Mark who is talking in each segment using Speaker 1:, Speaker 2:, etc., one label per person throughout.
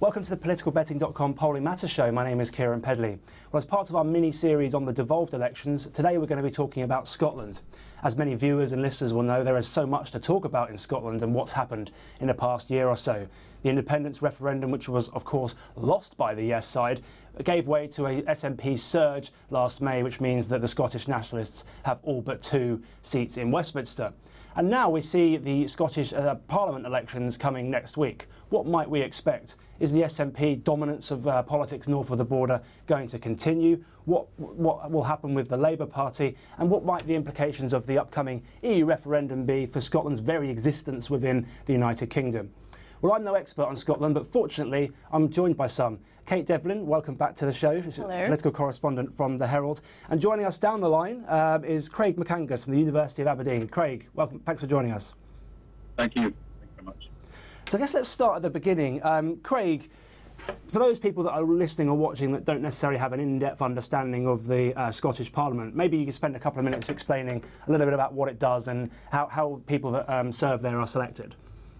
Speaker 1: Welcome to the politicalbetting.com Polling Matters show. My name is Kieran Pedley. Well, as part of our mini-series on the devolved elections, today we're going to be talking about Scotland. As many viewers and listeners will know, there is so much to talk about in Scotland and what's happened in the past year or so. The independence referendum, which was, of course, lost by the Yes side, gave way to a SNP surge last May, which means that the Scottish Nationalists have all but 2 seats in Westminster. And now we see the Scottish Parliament elections coming next week. What might we expect? Is the SNP dominance of politics north of the border going to continue? What will happen with the Labour Party? And what might the implications of the upcoming EU referendum be for Scotland's very existence within the United Kingdom? Well, I'm no expert on Scotland, but fortunately, I'm joined by some. Kate Devlin, welcome back to the show.
Speaker 2: Hello.
Speaker 1: Political correspondent from the Herald. And joining us down the line is Craig McAngus from the University of Aberdeen. Craig, welcome. Thanks for joining us.
Speaker 3: Thank you. Thank you very much.
Speaker 1: So I guess let's start at the beginning. Craig, for those people that are listening or watching that don't necessarily have an in-depth understanding of the Scottish Parliament, maybe you could spend a couple of minutes explaining a little bit about what it does and how people that serve there are selected.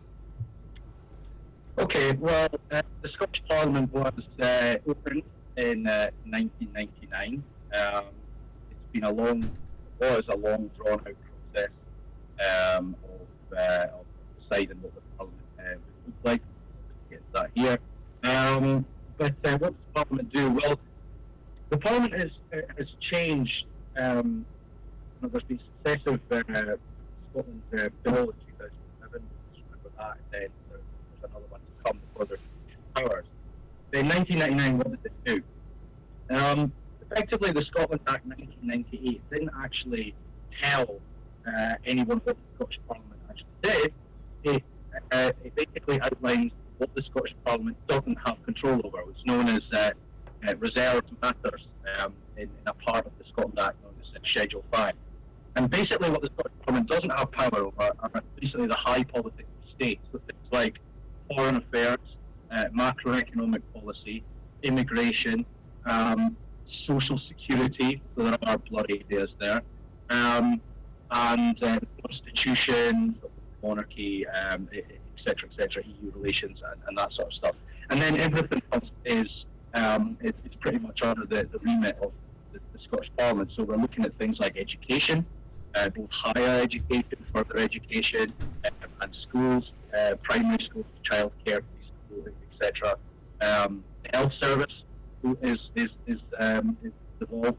Speaker 3: Okay, well, the Scottish Parliament was opened in 1999. It's been a long, drawn-out process of deciding what the Parliament would look like. We'll get that here. But what does the Parliament do? Well, the Parliament has changed. There's been successive Scotland bill in 2011. Remember that, and then there's another one to come before there's powers. In 1999, what did it do? Effectively, the Scotland Act 1998 didn't actually tell anyone what the Scottish Parliament actually did. It basically outlines what the Scottish Parliament doesn't have control over. It's known as reserved matters in a part of the Scotland Act known as Schedule 5. And basically what the Scottish Parliament doesn't have power over are basically the high politics of state. So things like foreign affairs, macroeconomic policy, immigration, social security, so there are blood areas there, and the constitution, monarchy, etc., EU relations, and that sort of stuff. And then everything else is it's pretty much under the remit of the Scottish Parliament. So we're looking at things like education, both higher education, further education, and schools, primary schools, childcare, preschool, etc. The health service is involved.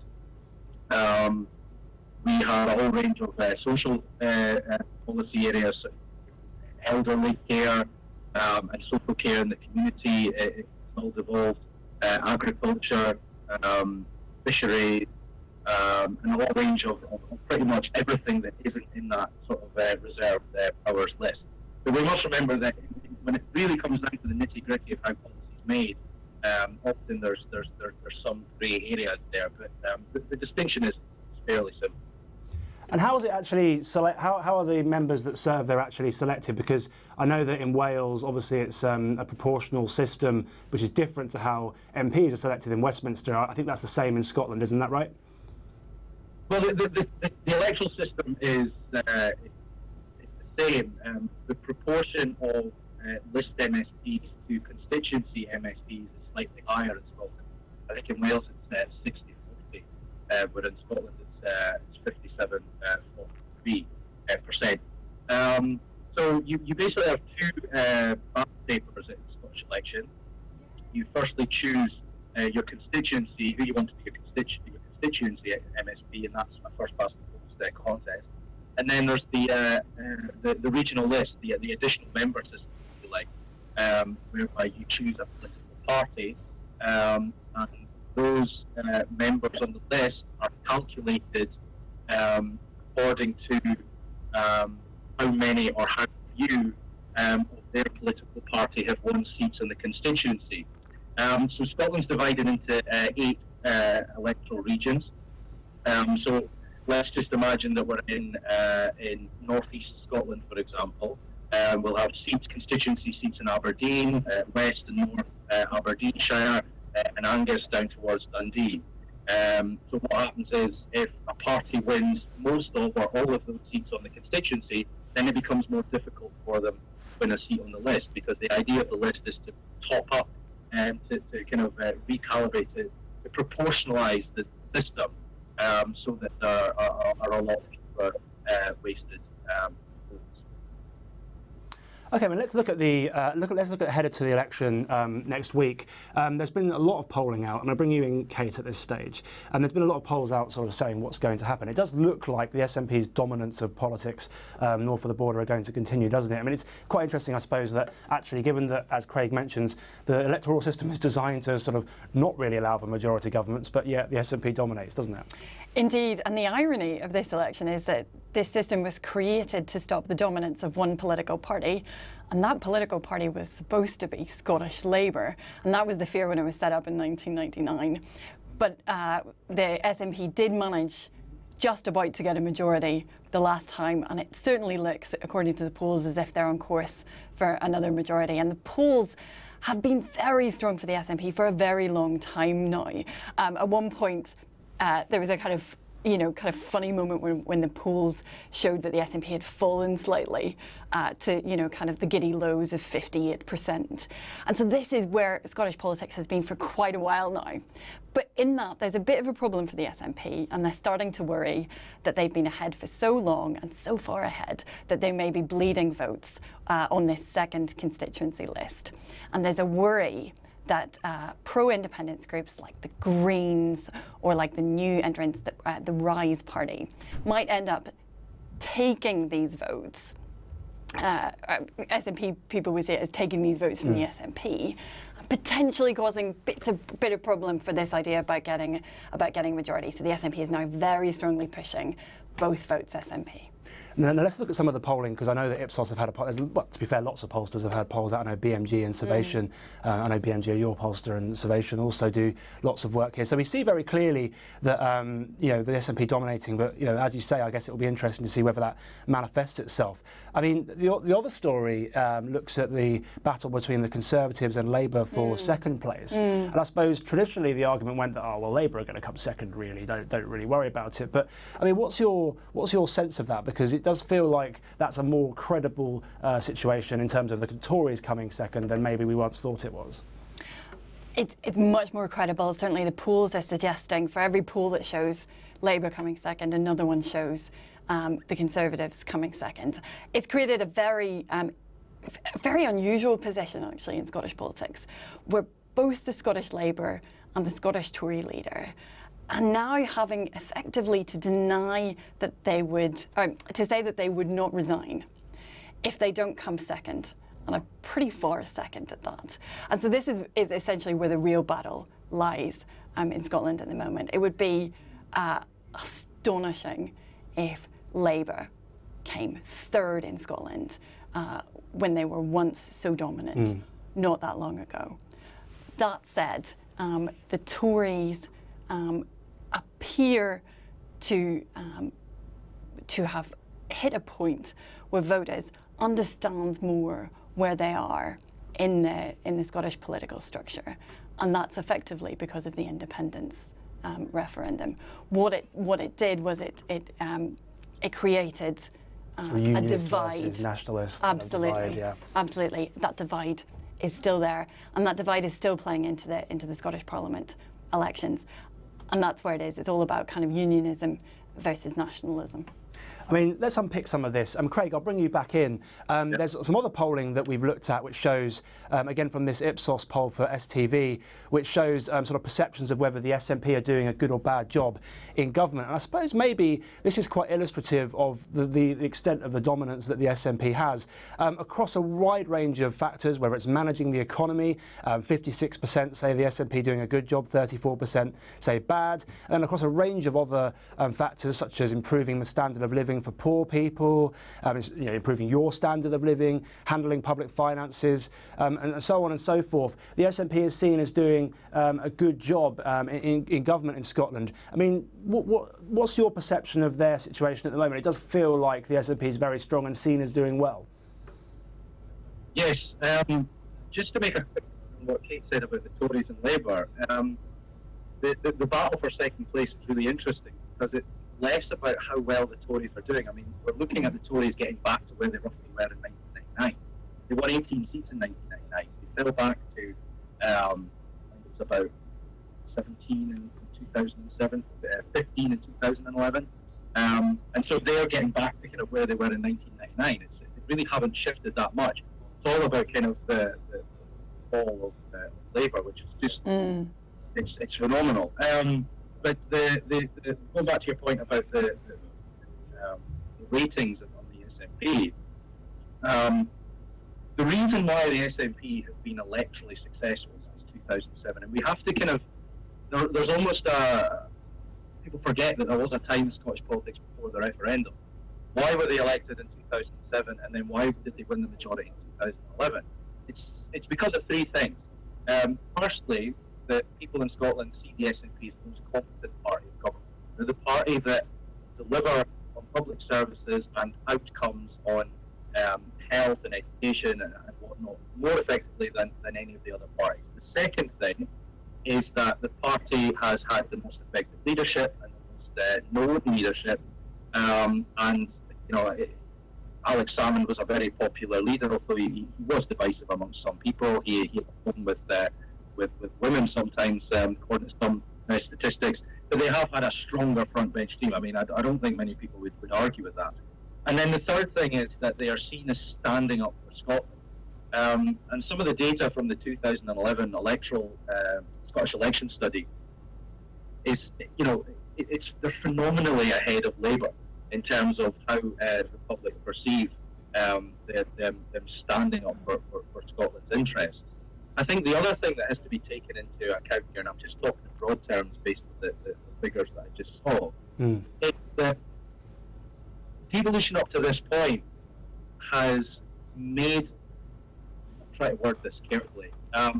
Speaker 3: We have a whole range of social policy areas, elderly care and social care in the community. It's all devolved. Agriculture, fisheries, and a whole range of pretty much everything that isn't in that sort of reserved powers list. But we must remember that when it really comes down to the nitty-gritty of how policy is made, often there's some grey areas there, but the distinction is fairly simple.
Speaker 1: And how is it actually how are the members that serve there actually selected? Because I know that in Wales, obviously, it's a proportional system, which is different to how MPs are selected in Westminster. I think that's the same in Scotland, isn't that right?
Speaker 3: Well, the electoral system is the same. The proportion of list MSPs to constituency MSPs is slightly higher in Scotland. I think in Wales it's 60-40, but in Scotland it's 57-43%. So you basically have 2 ballot papers in the Scottish election. You firstly choose your constituency, who you want to be your constituency MSP, and that's a first past the post contest. And then there's the regional list, the additional member system, if you like, whereby you choose a political party, and those members on the list are calculated according to how many or how few of their political party have won seats in the constituency. So Scotland's divided into 8 electoral regions. So let's just imagine that we're in northeast Scotland, for example. We'll have constituency seats in Aberdeen, west and north Aberdeenshire, and Angus down towards Dundee. So what happens is, if a party wins most of or all of those seats on the constituency, then it becomes more difficult for them to win a seat on the list, because the idea of the list is to top up to kind of recalibrate, to proportionalise the system, so that there are a lot fewer wasted votes.
Speaker 1: Okay, well, let's look at the let's look ahead to the election next week. There's been a lot of polling out. I'm going to bring you in, Kate, at this stage. And there's been a lot of polls out, sort of saying what's going to happen. It does look like the SNP's dominance of politics north of the border are going to continue, doesn't it? I mean, it's quite interesting, I suppose, that actually, given that, as Craig mentions, the electoral system is designed to sort of not really allow for majority governments, but yet the SNP dominates, doesn't it?
Speaker 2: Indeed, and the irony of this election is that this system was created to stop the dominance of one political party, and that political party was supposed to be Scottish Labour, and that was the fear when it was set up in 1999. But the SNP did manage just about to get a majority the last time, and it certainly looks, according to the polls, as if they're on course for another majority. And the polls have been very strong for the SNP for a very long time now. At one point, there was a kind of funny moment when the polls showed that the SNP had fallen slightly to, kind of the giddy lows of 58%. And so this is where Scottish politics has been for quite a while now. But in that, there's a bit of a problem for the SNP, and they're starting to worry that they've been ahead for so long and so far ahead that they may be bleeding votes on this second constituency list. And there's a worry that pro-independence groups like the Greens or like the new entrants, the Rise Party, might end up taking these votes. SNP people would see it as taking these votes from the SNP, potentially causing a bit of problem for this idea about getting majority. So the SNP is now very strongly pushing both votes SNP.
Speaker 1: Now let's look at some of the polling, because I know that Ipsos have had a poll. Well, to be fair, lots of pollsters have had polls out. I know BMG and Survation, I know BMG are your pollster, and Survation also do lots of work here. So we see very clearly that the SNP dominating, but as you say, I guess it will be interesting to see whether that manifests itself. I mean, the other story looks at the battle between the Conservatives and Labour for second place, and I suppose traditionally the argument went that Labour are going to come second. Really, don't really worry about it. But I mean, what's your sense of that? Because it does feel like that's a more credible situation in terms of the Tories coming second than maybe we once thought it was.
Speaker 2: It's much more credible. Certainly the polls are suggesting, for every poll that shows Labour coming second, another one shows the Conservatives coming second. It's created a very unusual position, actually, in Scottish politics, where both the Scottish Labour and the Scottish Tory leader and now having effectively to deny that they would, or to say that they would not resign if they don't come second, and a pretty far second at that. And so this is essentially where the real battle lies in Scotland at the moment. It would be astonishing if Labour came third in Scotland when they were once so dominant not that long ago. That said, the Tories appear to have hit a point where voters understand more where they are in the Scottish political structure, and that's effectively because of the independence referendum. What it did was it created a divide.
Speaker 1: Nationalist.
Speaker 2: Absolutely, absolutely. That divide is still there, and that divide is still playing into the Scottish Parliament elections. And that's where it is. It's all about kind of unionism versus nationalism.
Speaker 1: I mean, let's unpick some of this. Craig, I'll bring you back in. There's some other polling that we've looked at which shows, again from this Ipsos poll for STV, which shows sort of perceptions of whether the SNP are doing a good or bad job in government. And I suppose maybe this is quite illustrative of the extent of the dominance that the SNP has across a wide range of factors, whether it's managing the economy, 56% say the SNP doing a good job, 34% say bad, and across a range of other factors such as improving the standard of living for poor people, improving your standard of living, handling public finances, and so on and so forth. The SNP is seen as doing a good job in government in Scotland. I mean, what's your perception of their situation at the moment? It does feel like the SNP is very strong and seen as doing well.
Speaker 3: Yes, just to make a quick on what Kate said about the Tories and Labour, the battle for second place is really interesting because it's less about how well the Tories are doing. I mean, we're looking at the Tories getting back to where they roughly were in 1999. They won 18 seats in 1999. They fell back to I think it was about 17 in 2007, 15 in 2011. And so they're getting back to kind of where they were in 1999. They really haven't shifted that much. It's all about kind of the fall of Labour, which is just it's phenomenal. But going back to your point about the ratings on the SNP, the reason why the SNP has been electorally successful since 2007, and we have to kind of there's almost people forget that there was a time in Scottish politics before the referendum. Why were they elected in 2007, and then why did they win the majority in 2011? It's because of three things. Firstly, that people in Scotland see the SNP as the most competent party of government. They're the party that deliver on public services and outcomes on health and education and whatnot more effectively than any of the other parties. The second thing is that the party has had the most effective leadership and the most known leadership. And Alex Salmond was a very popular leader, although he was divisive amongst some people. He had a problem with women sometimes, according to some statistics. But they have had a stronger front bench team. I mean, I don't think many people would argue with that. And then the third thing is that they are seen as standing up for Scotland. And some of the data from the 2011 Scottish election study is, they're phenomenally ahead of Labour in terms of how the public perceive them standing up for Scotland's interests. I think the other thing that has to be taken into account here, and I'm just talking in broad terms based on the figures that I just saw, is that devolution up to this point has made, I'll try to word this carefully,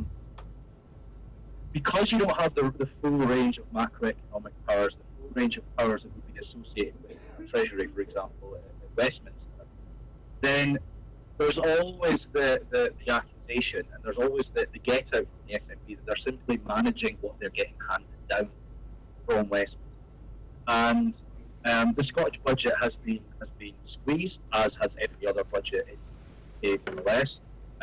Speaker 3: because you don't have the full range of macroeconomic powers, the full range of powers that would be associated with the Treasury, for example, in Westminster, then there's always the accusation, and there's always the get out from the SNP that they're simply managing what they're getting handed down from Westminster. And the Scottish budget has been squeezed, as has every other budget in the West.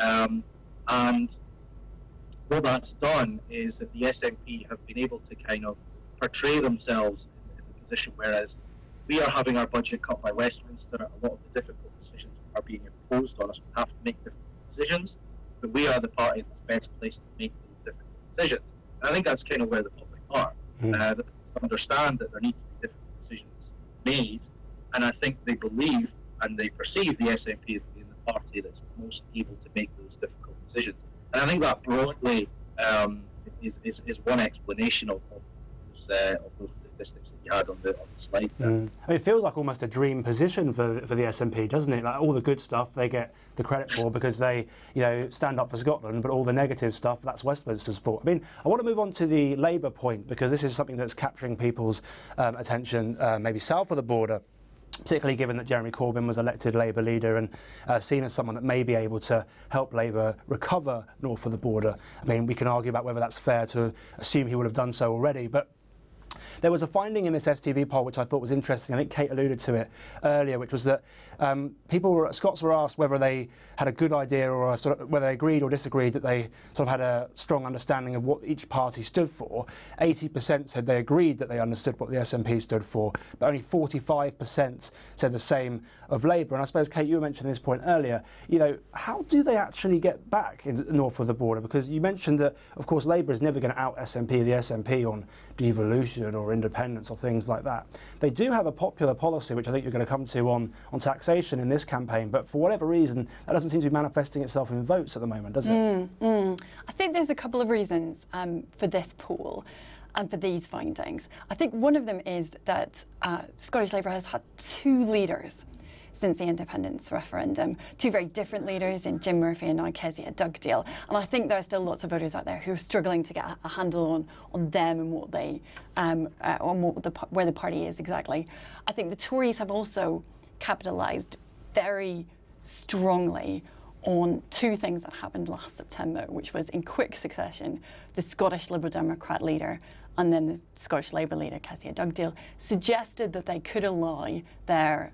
Speaker 3: And what that's done is that the SNP have been able to kind of portray themselves in the position, whereas we are having our budget cut by Westminster. A lot of the difficult decisions are being imposed on us. We have to make difficult decisions, but we are the party that's best placed to make those difficult decisions. And I think that's kind of where the public are. The public understand that there need to be difficult decisions made, and I think they believe and they perceive the SNP as being the party that's most able to make those difficult decisions. And I think that broadly is one explanation of those statistics that you had on the slide there.
Speaker 1: I mean, it feels like almost a dream position for the SNP, doesn't it? Like all the good stuff they get the credit for because they, stand up for Scotland, but all the negative stuff, that's Westminster's fault. I mean, I want to move on to the Labour point because this is something that's capturing people's attention, maybe south of the border, particularly given that Jeremy Corbyn was elected Labour leader and seen as someone that may be able to help Labour recover north of the border. I mean, we can argue about whether that's fair to assume he would have done so already, but there was a finding in this STV poll which I thought was interesting. I think Kate alluded to it earlier, which was that Scots were asked whether they had a good idea or whether they agreed or disagreed that they sort of had a strong understanding of what each party stood for. 80% said they agreed that they understood what the SNP stood for, but only 45% said the same of Labour. And I suppose, Kate, you mentioned this point earlier. How do they actually get back north of the border? Because you mentioned that, of course, Labour is never going to out the SNP on devolution or independence or things like that. They do have a popular policy, which I think you're going to come to on taxation in this campaign, but for whatever reason, that doesn't seem to be manifesting itself in votes at the moment, does it?
Speaker 2: I think there's a couple of reasons for this poll and for these findings. I think one of them is that Scottish Labour has had two leaders since the independence referendum, two very different leaders in Jim Murphy and now Kezia Dugdale. And I think there are still lots of voters out there who are struggling to get a handle on them and what they, where the party is exactly. I think the Tories have also capitalised very strongly on two things that happened last September, which was in quick succession, the Scottish Liberal Democrat leader and then the Scottish Labour leader, Kezia Dugdale, suggested that they could allow their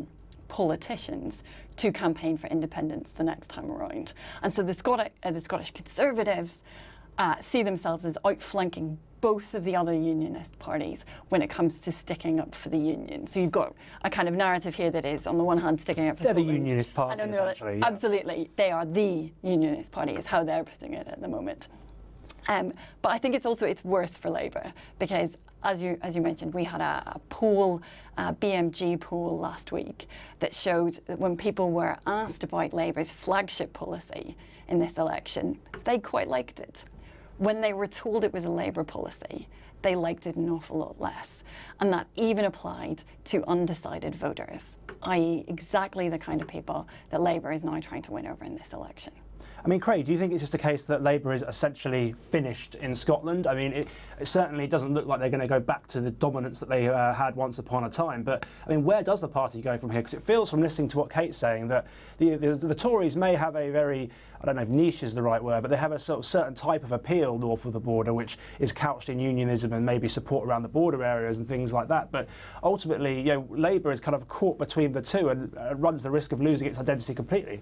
Speaker 2: politicians to campaign for independence the next time around. And so the Scottish Conservatives see themselves as outflanking both of the other unionist parties when it comes to sticking up for the union. So you've got a kind of narrative here that is, on the one hand, sticking up for Scotland.
Speaker 1: They're the unionist party, essentially. Yeah.
Speaker 2: Absolutely. They are the unionist party, is how they're putting it at the moment. But I think it's worse for Labour, because as you mentioned, we had a poll, a BMG poll last week, that showed that when people were asked about Labour's flagship policy in this election, they quite liked it. When they were told it was a Labour policy, they liked it an awful lot less. And that even applied to undecided voters, i.e. exactly the kind of people that Labour is now trying to win over in this election.
Speaker 1: I mean, Craig, do you think it's just a case that Labour is essentially finished in Scotland? I mean, it certainly doesn't look like they're going to go back to the dominance that they had once upon a time. But, I mean, where does the party go from here? Because it feels, from listening to what Kate's saying, that the Tories may have a very, I don't know if niche is the right word, but they have a sort of certain type of appeal north of the border, which is couched in unionism and maybe support around the border areas and things like that. But ultimately, Labour is kind of caught between the two and runs the risk of losing its identity completely.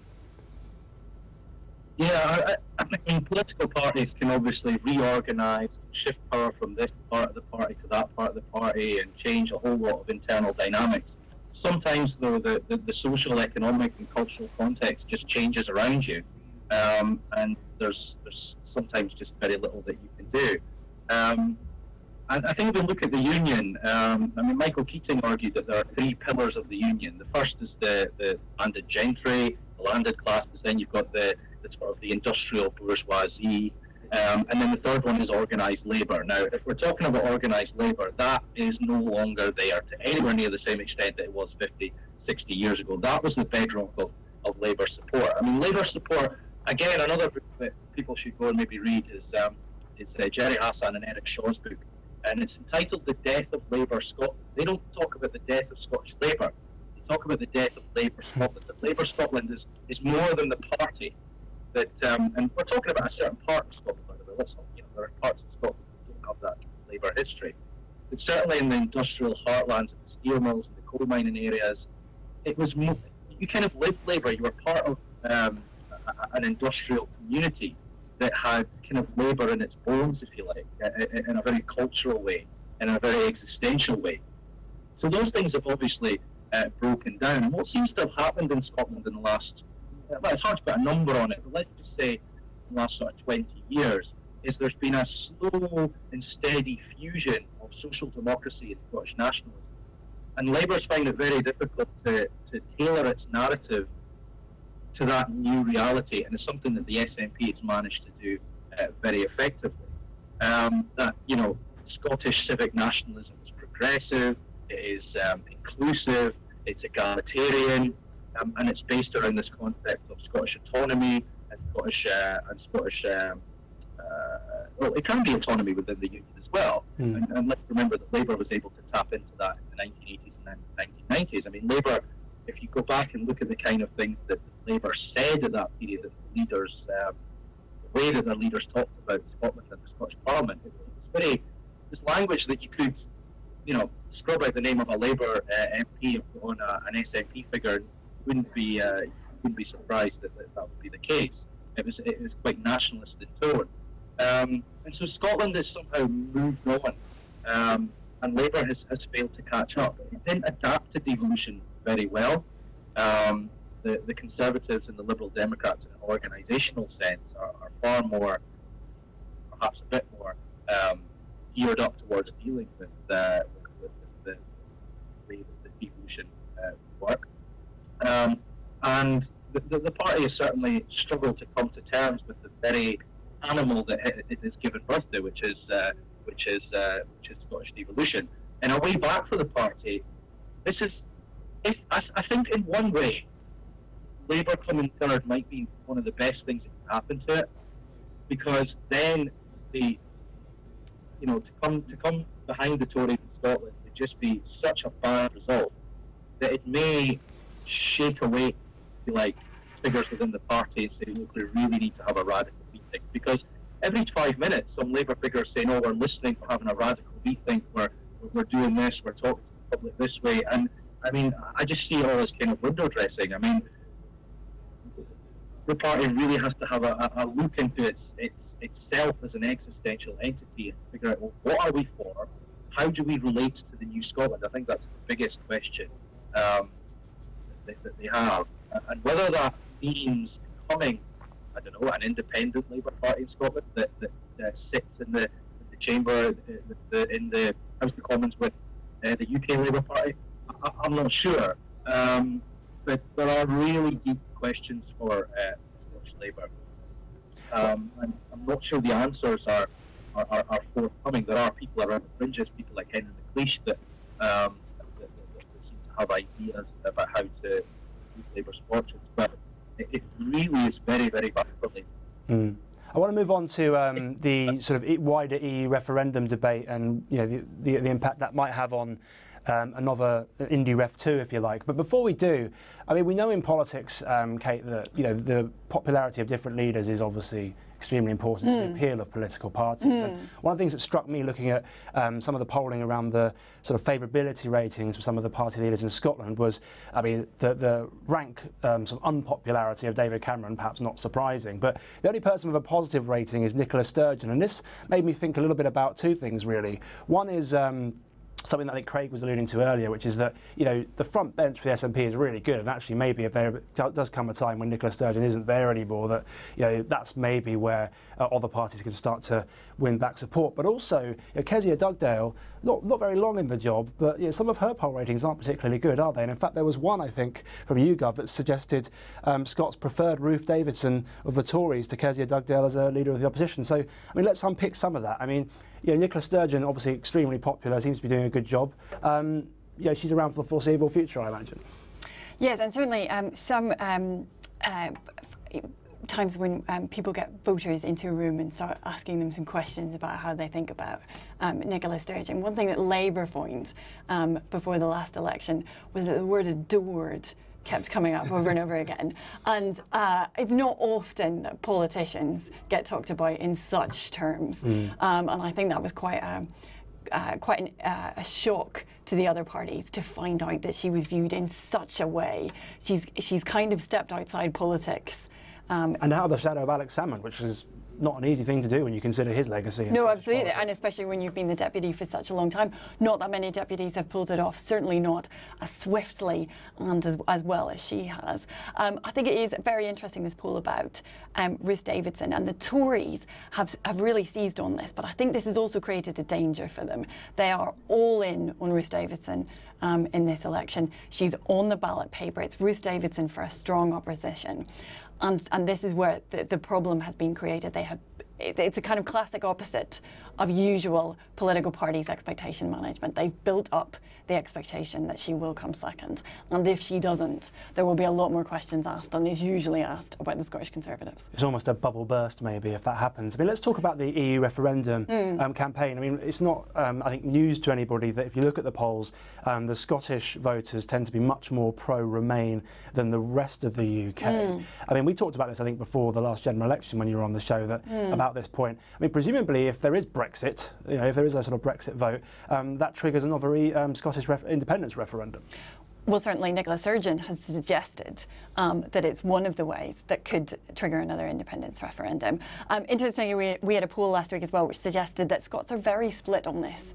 Speaker 3: Yeah, I mean, political parties can obviously reorganise, shift power from this part of the party to that part of the party, and change a whole lot of internal dynamics. Sometimes, though, the social, economic and cultural context just changes around you, and there's sometimes just very little that you can do. I think if we look at the union, I mean, Michael Keating argued that there are three pillars of the union. The first is the landed gentry, the landed classes, then you've got the sort of the industrial bourgeoisie, and then the third one is organised labour. Now, if we're talking about organised labour, that is no longer there to anywhere near the same extent that it was 50, 60 years ago. That was the bedrock of labour support. I mean, labour support, again, another book that people should go and maybe read is Jerry Hassan and Eric Shaw's book, and it's entitled The Death of Labour Scotland. They don't talk about the death of Scottish Labour. They talk about the death of Labour Scotland. That Labour Scotland is more than the party. That, and we're talking about a certain part of Scotland, by the way. Let's not, there are parts of Scotland that don't have that labour history. But certainly in the industrial heartlands, and the steel mills and the coal mining areas, it was you kind of lived labour. You were part of an industrial community that had kind of labour in its bones, if you like, in a very cultural way, in a very existential way. So those things have obviously broken down. And what seems to have happened in Scotland in the last, well, it's hard to put a number on it, but let's just say in the last sort of 20 years, is there's been a slow and steady fusion of social democracy and Scottish nationalism. And Labour's found it very difficult to tailor its narrative to that new reality, and it's something that the SNP has managed to do very effectively. That, Scottish civic nationalism is progressive, it is inclusive, it's egalitarian, and it's based around this concept of Scottish autonomy and Scottish. Well, it can be autonomy within the union as well. And let's remember that Labour was able to tap into that in the 1980s and 1990s. I mean, Labour, if you go back and look at the kind of things that Labour said at that period, that the leaders, the way that their leaders talked about Scotland and the Scottish Parliament, it was this language that you could, scrub out the name of a Labour MP and put on an SNP figure. You wouldn't be surprised that would be the case. It was quite nationalist in tone. And so Scotland has somehow moved on, and Labour has failed to catch up. It didn't adapt to devolution very well. The Conservatives and the Liberal Democrats, in an organisational sense, are far more, perhaps a bit more, geared up towards dealing with the way that the devolution work. And the party has certainly struggled to come to terms with the very animal that it has given birth to, which is Scottish devolution. And a way back for the party, this is, I think in one way, Labour coming third might be one of the best things that can happen to it, because then to come behind the Tories in Scotland would just be such a bad result that it may shake away, if you like, figures within the party and say, look, we really need to have a radical rethink. Because every 5 minutes, some Labour figures say, no, we're listening, we're having a radical rethink, we're doing this, we're talking to the public this way. And I mean, I just see it all as kind of window dressing. I mean, the party really has to have a look into itself as an existential entity and figure out, well, what are we for? How do we relate to the new Scotland? I think that's the biggest question that they have. And whether that means becoming, I don't know, an independent Labour Party in Scotland that sits in the chamber, in the House of Commons with the UK Labour Party, I'm not sure. But there are really deep questions for Scottish Labour. And I'm not sure the answers are forthcoming. There are people around the fringes, people like Henry McLeish, that seem to have ideas about how to move Labour's fortunes. But it really is very, very bad for Labour.
Speaker 1: I want to move on to the sort of wider EU referendum debate and the impact that might have on another Indy Ref 2, if you like. But before we do, I mean, we know in politics, Kate, that the popularity of different leaders is obviously extremely important to the appeal of political parties. And one of the things that struck me looking at some of the polling around the sort of favourability ratings of some of the party leaders in Scotland was, I mean, the rank sort of unpopularity of David Cameron, perhaps not surprising, but the only person with a positive rating is Nicola Sturgeon. And this made me think a little bit about two things, really. One is something that I think Craig was alluding to earlier, which is that the front bench for the SNP is really good, and actually maybe if there does come a time when Nicola Sturgeon isn't there anymore, that that's maybe where other parties can start to win back support. But also, Kezia Dugdale, not very long in the job, but some of her poll ratings aren't particularly good, are they? And in fact, there was one, I think, from YouGov that suggested Scots preferred Ruth Davidson of the Tories to Kezia Dugdale as a leader of the opposition. So, I mean, let's unpick some of that. I mean, Nicola Sturgeon, obviously extremely popular, seems to be doing a good job. She's around for the foreseeable future, I imagine.
Speaker 2: Yes, and certainly some times when people get voters into a room and start asking them some questions about how they think about Nicola Sturgeon. One thing that Labour found before the last election was that the word adored kept coming up over and over again. And it's not often that politicians get talked about in such terms. And I think that was quite a shock to the other parties to find out that she was viewed in such a way. She's kind of stepped outside politics.
Speaker 1: And out of the shadow of Alex Salmond, which is not an easy thing to do when you consider his legacy.
Speaker 2: No, absolutely, politics. And especially when you've been the deputy for such a long time. Not that many deputies have pulled it off, certainly not as swiftly and as well as she has. I think it is very interesting, this poll about Ruth Davidson, and the Tories have really seized on this, but I think this has also created a danger for them. They are all in on Ruth Davidson in this election. She's on the ballot paper. It's Ruth Davidson for a strong opposition. And this is where the problem has been created. It's a kind of classic opposite of usual political parties' expectation management. They've built up the expectation that she will come second. And if she doesn't, there will be a lot more questions asked than is usually asked about the Scottish Conservatives.
Speaker 1: It's almost a bubble burst, maybe, if that happens. I mean, let's talk about the EU referendum campaign. I mean, it's not, I think, news to anybody that if you look at the polls, the Scottish voters tend to be much more pro-Remain than the rest of the UK. I mean, we talked about this, I think, before the last general election when you were on the show, that about this point. I mean, presumably, if there is Brexit, if there is a sort of Brexit vote, that triggers another Scottish independence referendum.
Speaker 2: Well, certainly Nicola Sturgeon has suggested that it's one of the ways that could trigger another independence referendum. Interestingly, we had a poll last week as well which suggested that Scots are very split on this.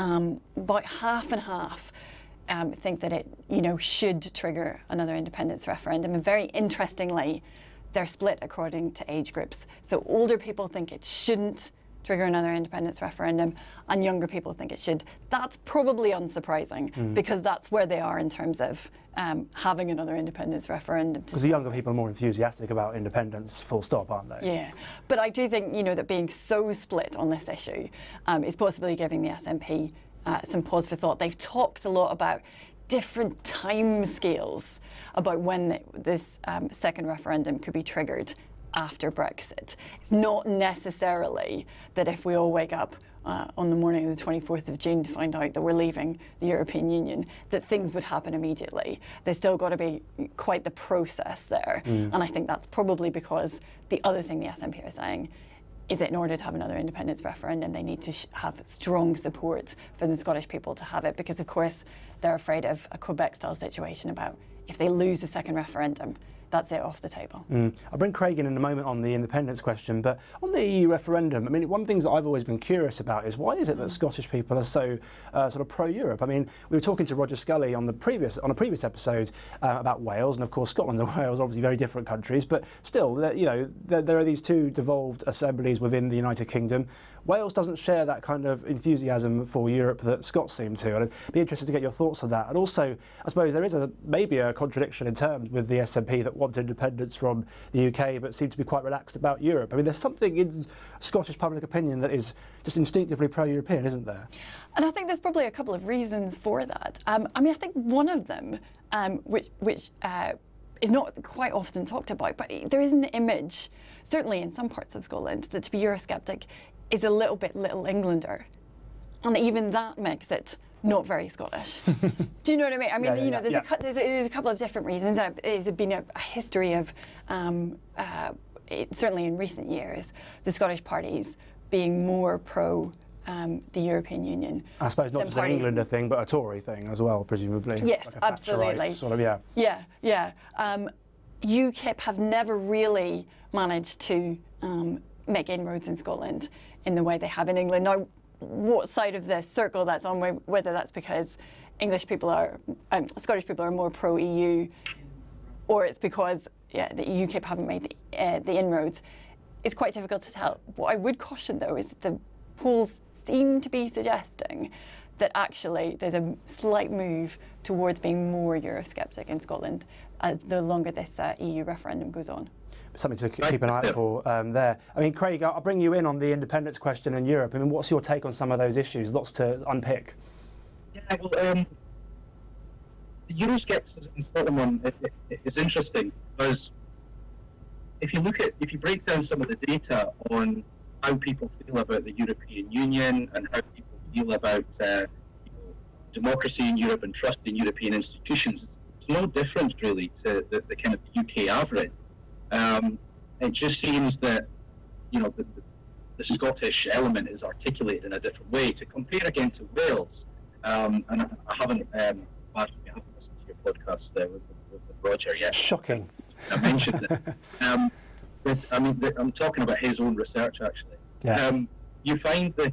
Speaker 2: About half and half think that it should trigger another independence referendum. And very interestingly, they're split according to age groups. So older people think it shouldn't trigger another independence referendum, and younger people think it should. That's probably unsurprising because that's where they are in terms of having another independence referendum.
Speaker 1: Because the younger people are more enthusiastic about independence, full stop, aren't they?
Speaker 2: Yeah, but I do think that being so split on this issue is possibly giving the SNP some pause for thought. They've talked a lot about different time scales about when this second referendum could be triggered after Brexit. It's not necessarily that if we all wake up on the morning of the 24th of June to find out that we're leaving the European Union, that things would happen immediately. There's still got to be quite the process there. And I think that's probably because the other thing the SNP are saying is that in order to have another independence referendum, they need to have strong support for the Scottish people to have it, because of course they're afraid of a Quebec-style situation about if they lose a second referendum, that's it off the table.
Speaker 1: I'll bring Craig in a moment on the independence question, but on the EU referendum, I mean, one of the things that I've always been curious about is why is it that Scottish people are so sort of pro-Europe? I mean, we were talking to Roger Scully on a previous episode about Wales, and of course Scotland and Wales are obviously very different countries, but still, there are these two devolved assemblies within the United Kingdom. Wales doesn't share that kind of enthusiasm for Europe that Scots seem to, and I'd be interested to get your thoughts on that. And also, I suppose there is maybe a contradiction in terms with the SNP that want independence from the UK but seem to be quite relaxed about Europe. I mean, there's something in Scottish public opinion that is just instinctively pro-European, isn't there?
Speaker 2: And I think there's probably a couple of reasons for that. I mean, I think one of them, which is not quite often talked about, but there is an image, certainly in some parts of Scotland, that to be Eurosceptic is a little bit Little Englander. And even that makes it not very Scottish. Do you know what I mean? I mean, there's a couple of different reasons. There's been a history of, certainly in recent years, the Scottish parties being more pro the European Union.
Speaker 1: I suppose not just an Englander thing, but a Tory thing as well, presumably.
Speaker 2: Yes,
Speaker 1: like
Speaker 2: absolutely.
Speaker 1: Sort of,
Speaker 2: yeah. UKIP have never really managed to make inroads in Scotland in the way they have in England. Now, what side of the circle that's on, whether that's because Scottish people are more pro-EU, or it's because the UKIP haven't made the inroads, it's quite difficult to tell. What I would caution, though, is that the polls seem to be suggesting that actually there's a slight move towards being more Eurosceptic in Scotland as the longer this EU referendum goes on.
Speaker 1: Something to keep an eye out for there. I mean, Craig, I'll bring you in on the independence question in Europe. I mean, what's your take on some of those issues? Lots to unpick.
Speaker 3: Yeah, well, the Euroscepticism in Scotland is interesting because if you break down some of the data on how people feel about the European Union and how people feel about democracy in Europe and trust in European institutions, it's no different really to the kind of UK average. It just seems that the Scottish element is articulated in a different way. To compare again to Wales, and I haven't listened to your podcast with Roger yet.
Speaker 1: Shocking.
Speaker 3: I mentioned it. I'm talking about his own research actually.
Speaker 1: Yeah.
Speaker 3: You find that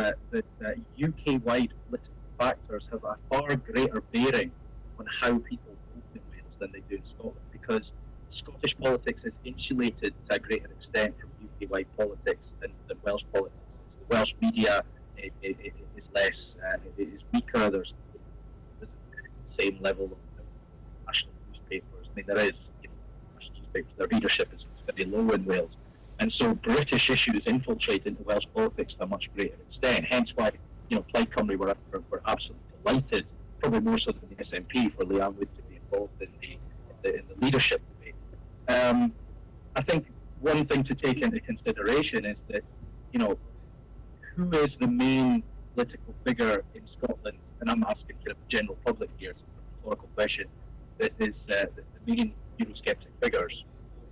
Speaker 3: UK-wide political factors have a far greater bearing on how people vote in Wales than they do in Scotland, because Scottish politics is insulated to a greater extent from UK-wide politics than Welsh politics. The Welsh media is less, is weaker. There's the same level of national newspapers. I mean, there is national newspapers. Their readership is very low in Wales. And so British issues infiltrate into Welsh politics to a much greater extent. Hence why, Plaid Cymru were absolutely delighted, probably more so than the SNP, for Leanne Wood to be involved in the leadership debate. I think one thing to take into consideration is that, who is the main political figure in Scotland? And I'm asking kind of the general public here, it's a rhetorical question, that is the main Eurosceptic figures.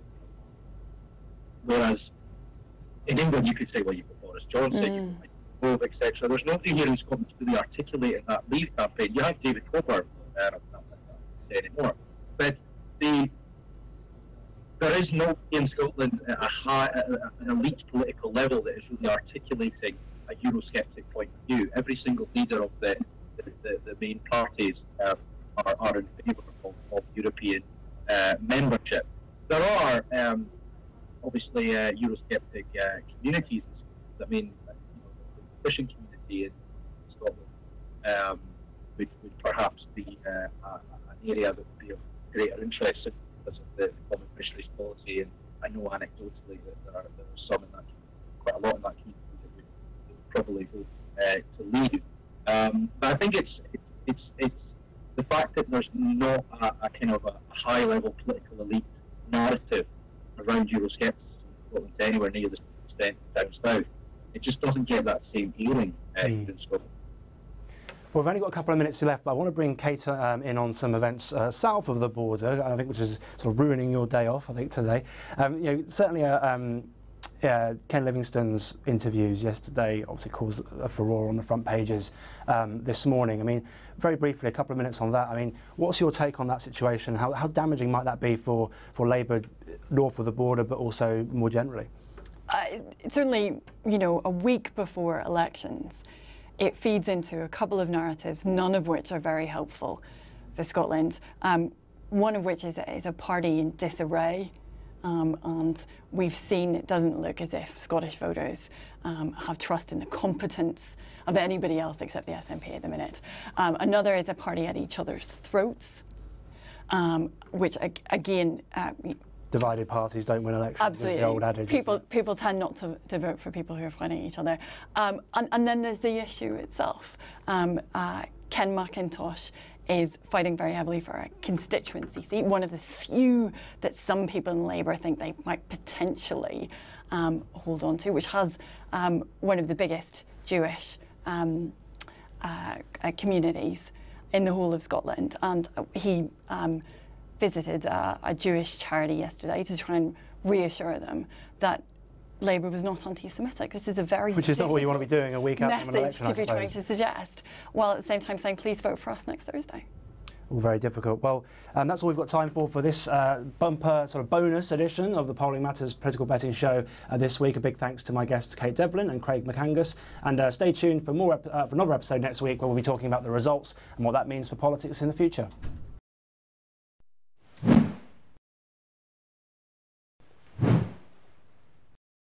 Speaker 3: Whereas in England, you could say, well, you've got Boris Johnson, you've got Gove, etc. There's nobody here in Scotland to really articulate that Leave campaign. You have David Coburn, I'm not say anymore. But there is nobody in Scotland at an elite political level that is really articulating a Eurosceptic point of view. Every single leader of the main parties are in favour of European membership. There are obviously Eurosceptic communities. I mean, the Christian community in Scotland would perhaps be an area that would be of greater interest because of the common fisheries policy. And I know anecdotally that there are some in that community, quite a lot in that community that would probably vote to leave. But I think it's the fact that there's not a kind of a high level political elite narrative around Euroscepticism in Scotland anywhere near the extent down south. It just doesn't get that same hearing in Scotland.
Speaker 1: Well, we've only got a couple of minutes left, but I want to bring Kate in on some events south of the border, I think, which is sort of ruining your day off, I think, today. Certainly Ken Livingstone's interviews yesterday obviously caused a furore on the front pages this morning. I mean, very briefly, a couple of minutes on that. I mean, what's your take on that situation? How damaging might that be for Labour north of the border, but also more generally?
Speaker 2: Certainly, you know, a week before elections, it feeds into a couple of narratives, none of which are very helpful for Scotland. One of which is a party in disarray. And we've seen it doesn't look as if Scottish voters have trust in the competence of anybody else except the SNP at the minute. Another is a party at each other's throats, which again...
Speaker 1: divided parties don't win elections.
Speaker 2: Absolutely.
Speaker 1: Is the old adage.
Speaker 2: People tend not to vote for people who are fighting each other. And then there's the issue itself. Ken McIntosh is fighting very heavily for a constituency seat, one of the few that some people in Labour think they might potentially hold on to, which has one of the biggest Jewish communities in the whole of Scotland. And he visited a Jewish charity yesterday to try and reassure them that Labour was not anti-Semitic. This is a very
Speaker 1: Which is not what you want to be doing a week after an election,
Speaker 2: message to be trying to suggest, while at the same time saying, please vote for us next Thursday.
Speaker 1: All very difficult. Well, that's all we've got time for this bumper sort of bonus edition of the Polling Matters Political Betting Show this week. A big thanks to my guests Kate Devlin and Craig McAngus. And stay tuned for another episode next week where we'll be talking about the results and what that means for politics in the future.